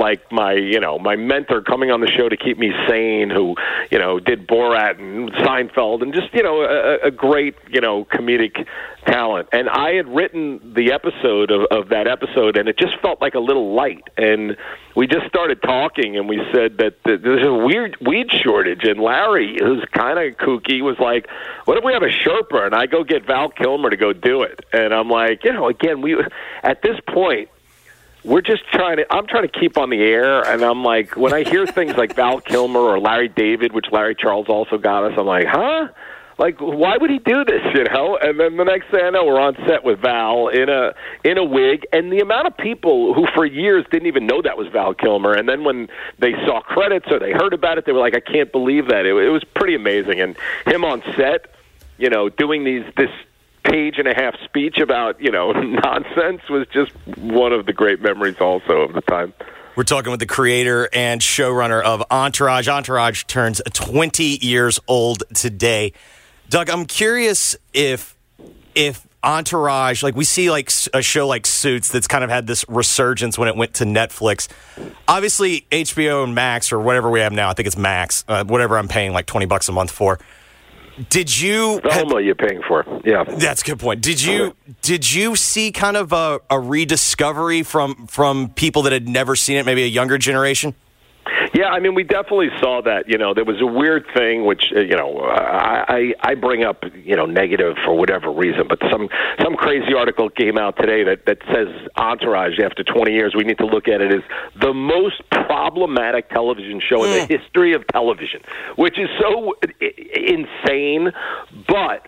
my mentor coming on the show to keep me sane, who, did Borat and Seinfeld and just, a great, comedic talent. And I had written the episode of that episode, and it just felt like a little light. And we just started talking, and we said that there's a weird weed shortage. And Larry, who's kind of kooky, was like, what if we have a Sherpa? And I go get Val Kilmer to go do it. And I'm like, again, at this point, I'm trying to keep on the air, and I'm like, when I hear things like Val Kilmer or Larry David, which Larry Charles also got us, I'm like, huh? Why would he do this, And then the next thing I know, we're on set with Val in a wig, and the amount of people who for years didn't even know that was Val Kilmer, and then when they saw credits or they heard about it, they were like, I can't believe that. It was pretty amazing, and him on set, doing this page-and-a-half speech about, nonsense was just one of the great memories also of the time. We're talking with the creator and showrunner of Entourage. Entourage turns 20 years old today. Doug, I'm curious if Entourage, like we see like a show like Suits that's kind of had this resurgence when it went to Netflix. Obviously, HBO and Max, or whatever we have now, I think it's Max, whatever I'm paying like $20 a month for. Did you? How much you're paying for? Yeah, that's a good point. Did you see kind of a rediscovery from people that had never seen it, maybe a younger generation? Yeah, I mean, we definitely saw that. There was a weird thing, which I bring up, negative for whatever reason, but some crazy article came out today that says Entourage, after 20 years, we need to look at it as the most problematic television show in the history of television, which is so insane, but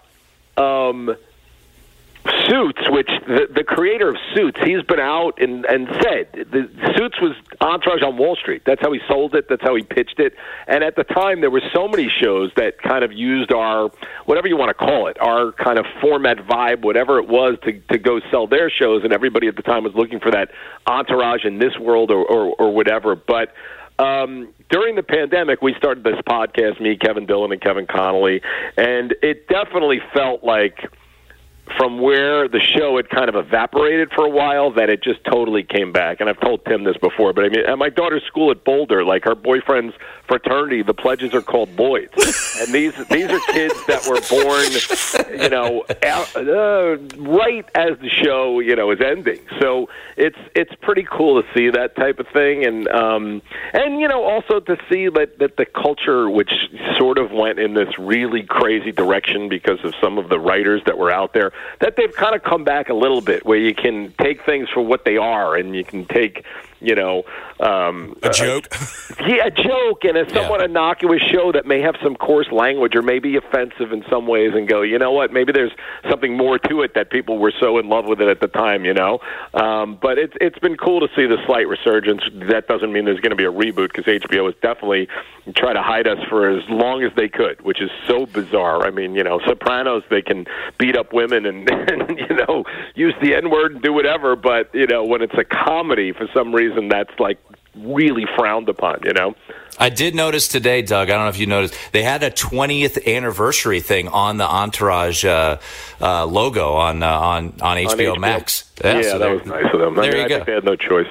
Suits, which the creator of Suits, he's been out and said Suits was Entourage on Wall Street. That's how he sold it. That's how he pitched it. And at the time, there were so many shows that kind of used our, whatever you want to call it, our kind of format vibe, whatever it was, to go sell their shows. And everybody at the time was looking for that Entourage in this world or whatever. But during the pandemic, we started this podcast, me, Kevin Dillon, and Kevin Connolly, and it definitely felt like, from where the show had kind of evaporated for a while, that it just totally came back. And I've told Tim this before, but I mean, at my daughter's school at Boulder, like her boyfriend's fraternity, the pledges are called Lloyds. And these are kids that were born, right as the show, is ending. So it's pretty cool to see that type of thing. And also to see that the culture, which sort of went in this really crazy direction because of some of the writers that were out there, that they've kind of come back a little bit, where you can take things for what they are, and you can take, a joke. A joke and a somewhat innocuous show that may have some coarse language or maybe offensive in some ways, and go, you know what, maybe there's something more to it that people were so in love with it at the time, But it's been cool to see the slight resurgence. That doesn't mean there's going to be a reboot, because HBO has definitely tried to hide us for as long as they could, which is so bizarre. I mean, Sopranos, they can beat up women and use the N-word and do whatever, but, when it's a comedy, for some reason, that's like really frowned upon, I did notice today, Doug, I don't know if you noticed, they had a 20th anniversary thing on the Entourage logo on HBO Max. Yeah, that was nice of them. I think they had no choice.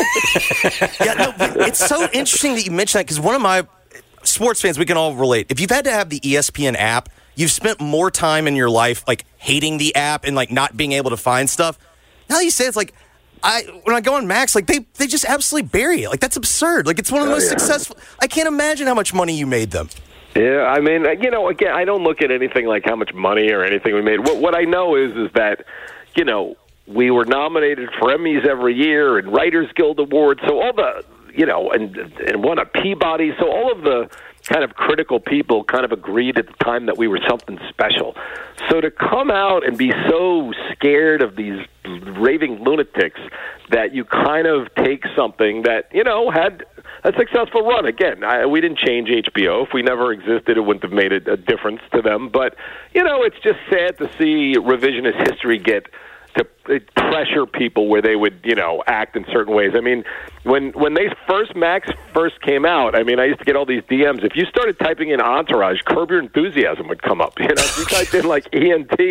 It's so interesting that you mentioned that, because one of my sports fans, we can all relate. If you've had to have the ESPN app, you've spent more time in your life like hating the app and like not being able to find stuff. Now you say it's like, when I go on Max, like they just absolutely bury it. Like, that's absurd. Like, it's one of the most successful. I can't imagine how much money you made them. Yeah, I mean, again, I don't look at anything like how much money or anything we made. What I know is that, we were nominated for Emmys every year and Writers Guild Awards. So all the, and won a Peabody. So all of the kind of critical people kind of agreed at the time that we were something special. So to come out and be so scared of these raving lunatics that you kind of take something that, had a successful run. Again, we didn't change HBO. If we never existed, it wouldn't have made a difference to them. But, it's just sad to see revisionist history get to pressure people where they would, act in certain ways. I mean, when Max first came out, I mean, I used to get all these DMs. If you started typing in Entourage, Curb Your Enthusiasm would come up. If you typed in like ENT,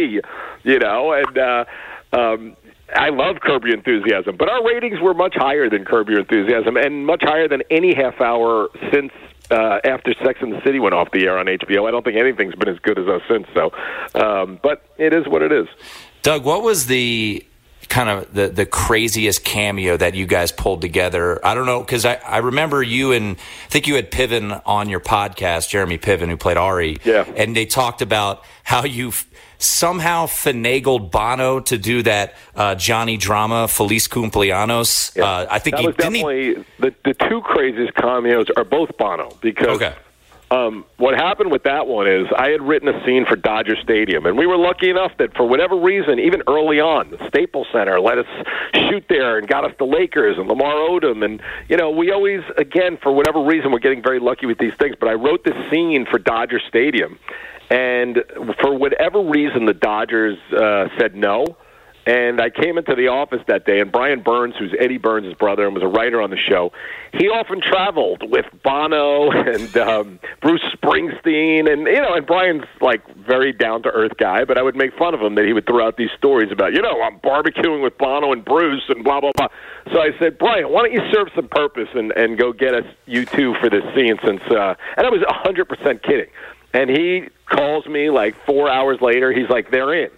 and I love Curb Your Enthusiasm, but our ratings were much higher than Curb Your Enthusiasm, and much higher than any half hour since after Sex and the City went off the air on HBO. I don't think anything's been as good as us since. So, but it is what it is. Doug, what was the kind of the craziest cameo that you guys pulled together? I don't know, because I remember you and I think you had Piven on your podcast, Jeremy Piven, who played Ari. Yeah. And they talked about how you somehow finagled Bono to do that Johnny drama, Feliz Cumpleaños. Yeah. I think that was definitely the two craziest cameos are both Bono, because okay. What happened with that one is I had written a scene for Dodger Stadium, and we were lucky enough that for whatever reason, even early on, the Staples Center let us shoot there and got us the Lakers and Lamar Odom. And, we always, again, for whatever reason, we're getting very lucky with these things. But I wrote this scene for Dodger Stadium, and for whatever reason, the Dodgers said no. And I came into the office that day, and Brian Burns, who's Eddie Burns' brother and was a writer on the show, he often traveled with Bono and Bruce Springsteen, and Brian's like very down-to-earth guy, but I would make fun of him that he would throw out these stories about, I'm barbecuing with Bono and Bruce and blah, blah, blah. So I said, Brian, why don't you serve some purpose and go get us U2 for this scene and I was 100% kidding. And he calls me like 4 hours later. He's like, they're in.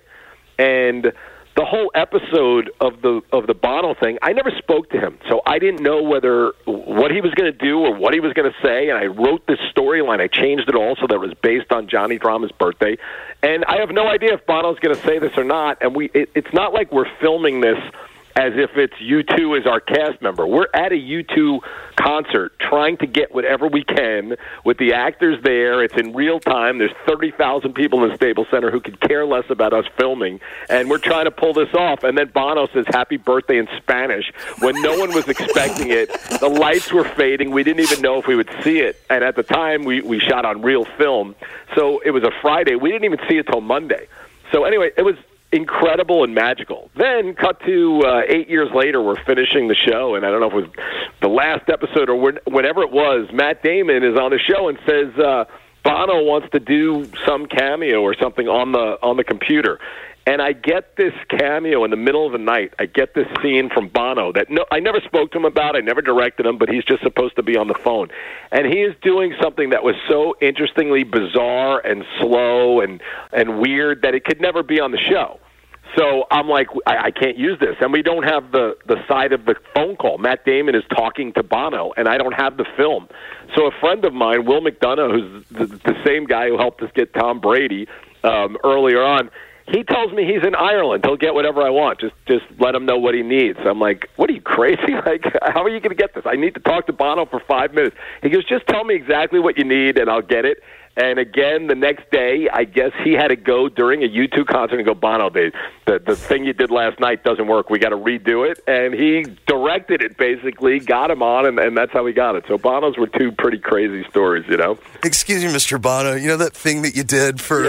And the whole episode of the Bono thing, I never spoke to him, so I didn't know what he was going to do or what he was going to say, and I wrote this storyline. I changed it all so that it was based on Johnny Drama's birthday, and I have no idea if Bono's going to say this or not, and it's not like we're filming this as if it's U2 as our cast member. We're at a U2 concert trying to get whatever we can with the actors there. It's in real time. There's 30,000 people in the Staples Center who could care less about us filming, and we're trying to pull this off. And then Bono says happy birthday in Spanish when no one was expecting it. The lights were fading. We didn't even know if we would see it. And at the time, we shot on real film. So it was a Friday. We didn't even see it till Monday. So anyway, it was incredible and magical. Then, cut to 8 years later, we're finishing the show, and I don't know if it was the last episode or whenever it was, Matt Damon is on the show and says Bono wants to do some cameo or something on the computer. And I get this cameo in the middle of the night. I get this scene from Bono that I never spoke to him about. I never directed him, but he's just supposed to be on the phone. And he is doing something that was so interestingly bizarre and slow and weird that it could never be on the show. So I'm like, I can't use this. And we don't have the side of the phone call. Matt Damon is talking to Bono, and I don't have the film. So a friend of mine, Will McDonough, who's the same guy who helped us get Tom Brady earlier on, he tells me he's in Ireland. He'll get whatever I want. Just let him know what he needs. I'm like, what are you, crazy? Like, how are you going to get this? I need to talk to Bono for 5 minutes. He goes, just tell me exactly what you need, and I'll get it. And again, the next day, I guess he had to go during a U2 concert and go, Bono, the thing you did last night doesn't work. We got to redo it. And he directed it, basically, got him on, and that's how we got it. So Bono's were two pretty crazy stories, Excuse me, Mr. Bono. You know that thing that you did for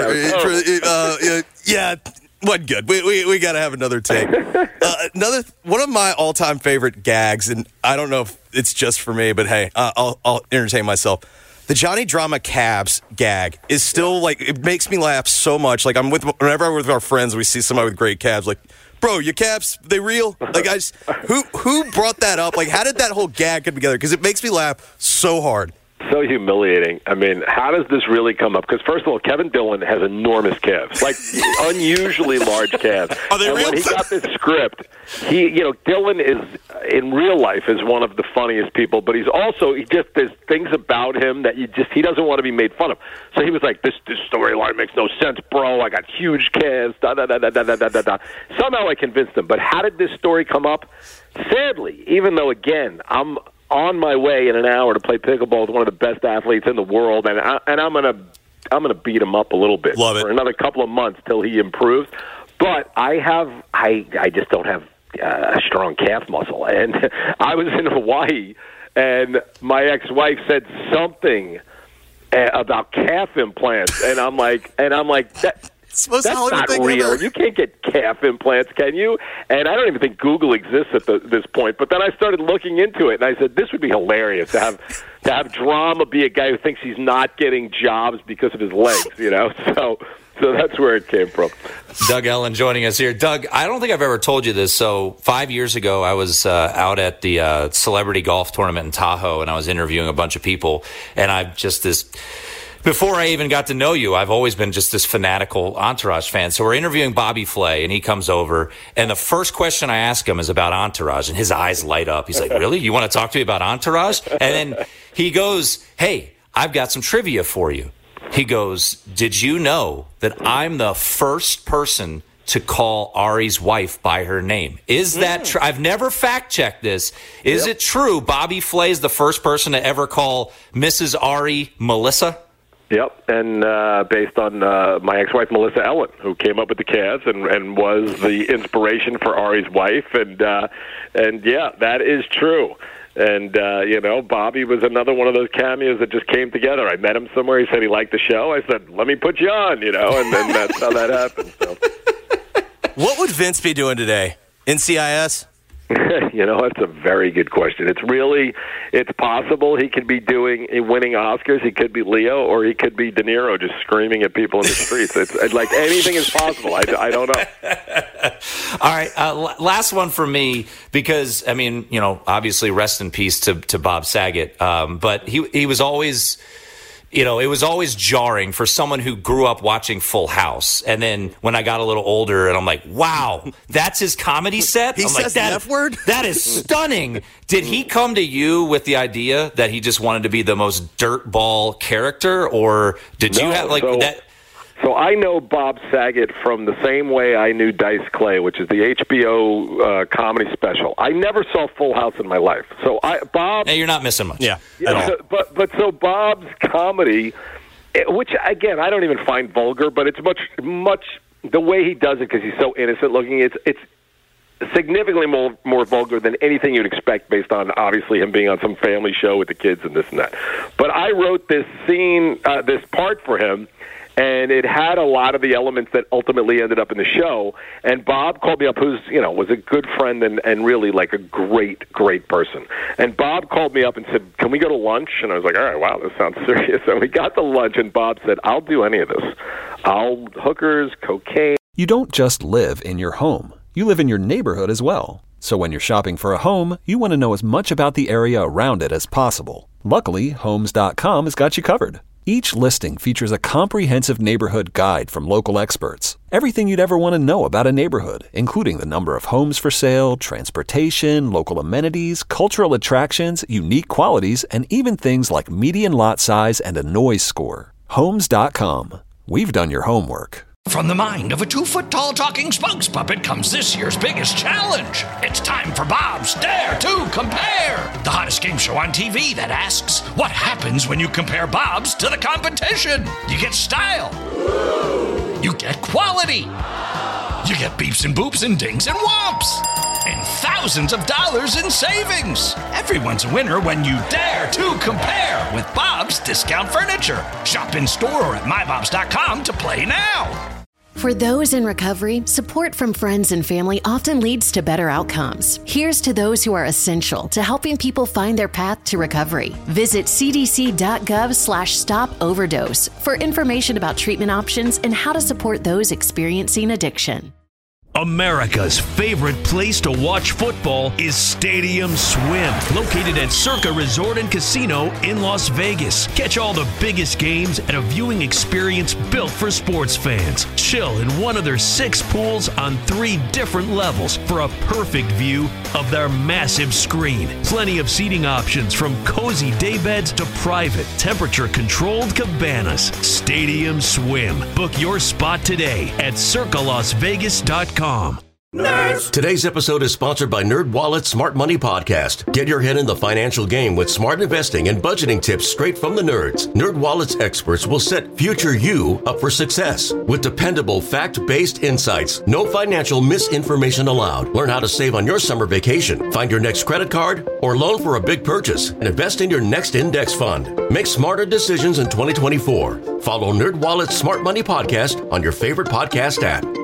wasn't good. We got to have another take. One of my all-time favorite gags, and I don't know if it's just for me, but hey, I'll entertain myself. The Johnny Drama Cabs gag is still like, it makes me laugh so much. Like whenever I'm with our friends, we see somebody with great calves. Like, bro, your calves, they real? Like, who brought that up? Like, how did that whole gag come together? Because it makes me laugh so hard. So humiliating. I mean, how does this really come up? Because first of all, Kevin Dillon has enormous calves, like unusually large calves. Are they and real? When he got this script, Dillon is in real life is one of the funniest people, but there's things about him that he doesn't want to be made fun of. So he was like, this storyline makes no sense, bro. I got huge calves. Da da da da da da da da. Somehow I convinced him. But how did this story come up? Sadly, even though again I'm on my way in an hour to play pickleball with one of the best athletes in the world, and I'm gonna beat him up a little bit for another couple of months till he improves. But I just don't have a strong calf muscle, and I was in Hawaii, and my ex-wife said something about calf implants, and I'm like that's not real. You can't get calf implants, can you? And I don't even think Google exists at this point. But then I started looking into it, and I said, this would be hilarious to have Drama be a guy who thinks he's not getting jobs because of his legs, So that's where it came from. Doug Ellin joining us here. Doug, I don't think I've ever told you this. So 5 years ago, I was out at the celebrity golf tournament in Tahoe, and I was interviewing a bunch of people. And before I even got to know you, I've always been just this fanatical Entourage fan. So we're interviewing Bobby Flay, and he comes over, and the first question I ask him is about Entourage, and his eyes light up. He's like, really? You want to talk to me about Entourage? And then he goes, hey, I've got some trivia for you. He goes, did you know that I'm the first person to call Ari's wife by her name? Is that true? I've never fact-checked this. Is it true Bobby Flay is the first person to ever call Mrs. Ari Melissa? Yep, and based on my ex-wife, Melissa Ellen, who came up with the calves and was the inspiration for Ari's wife. And yeah, that is true. And, Bobby was another one of those cameos that just came together. I met him somewhere. He said he liked the show. I said, let me put you on, and then that's how that happened. So. What would Vince be doing today? NCIS? That's a very good question. It's possible he could be winning Oscars. He could be Leo, or he could be De Niro just screaming at people in the streets. It's like anything is possible. I don't know. All right, last one for me, because, obviously rest in peace to Bob Saget. But he was always... it was always jarring for someone who grew up watching Full House. And then when I got a little older and I'm like, wow, that's his comedy set? He says the F word? That is stunning. Did he come to you with the idea that he just wanted to be the most dirtball character? Or did you have that? So I know Bob Saget from the same way I knew Dice Clay, which is the HBO comedy special. I never saw Full House in my life. So Bob... Hey, you're not missing much. Yeah. So Bob's comedy, which, again, I don't even find vulgar, but it's much the way he does it, because he's so innocent looking, it's significantly more vulgar than anything you'd expect based on, obviously, him being on some family show with the kids and this and that. But I wrote this scene, this part for him, and it had a lot of the elements that ultimately ended up in the show. And Bob called me up, who's, was a good friend and really like a great, great person. And Bob called me up and said, can we go to lunch? And I was like, all right, wow, this sounds serious. And we got to lunch, and Bob said, I'll do any of this. Hookers, cocaine. You don't just live in your home. You live in your neighborhood as well. So when you're shopping for a home, you want to know as much about the area around it as possible. Luckily, Homes.com has got you covered. Each listing features a comprehensive neighborhood guide from local experts. Everything you'd ever want to know about a neighborhood, including the number of homes for sale, transportation, local amenities, cultural attractions, unique qualities, and even things like median lot size and a noise score. Homes.com. We've done your homework. From the mind of a 2-foot-tall talking Spunks puppet comes this year's biggest challenge. It's time for Bob's Dare to Compare, the hottest game show on TV that asks, what happens when you compare Bob's to the competition? You get style. You get quality. You get beeps and boops and dings and whomps. And thousands of dollars in savings. Everyone's a winner when you dare to compare with Bob's Discount Furniture. Shop in store or at mybobs.com to play now. For those in recovery, support from friends and family often leads to better outcomes. Here's to those who are essential to helping people find their path to recovery. Visit cdc.gov/stop-overdose for information about treatment options and how to support those experiencing addiction. America's favorite place to watch football is Stadium Swim, located at Circa Resort and Casino in Las Vegas. Catch all the biggest games at a viewing experience built for sports fans. Chill in one of their 6 pools on 3 different levels for a perfect view of their massive screen. Plenty of seating options, from cozy daybeds to private, temperature-controlled cabanas. Stadium Swim. Book your spot today at circalasvegas.com. Nerds. Today's episode is sponsored by NerdWallet's Smart Money Podcast. Get your head in the financial game with smart investing and budgeting tips straight from the nerds. NerdWallet's experts will set future you up for success with dependable, fact-based insights. No financial misinformation allowed. Learn how to save on your summer vacation, find your next credit card, or loan for a big purchase, and invest in your next index fund. Make smarter decisions in 2024. Follow NerdWallet's Smart Money Podcast on your favorite podcast app.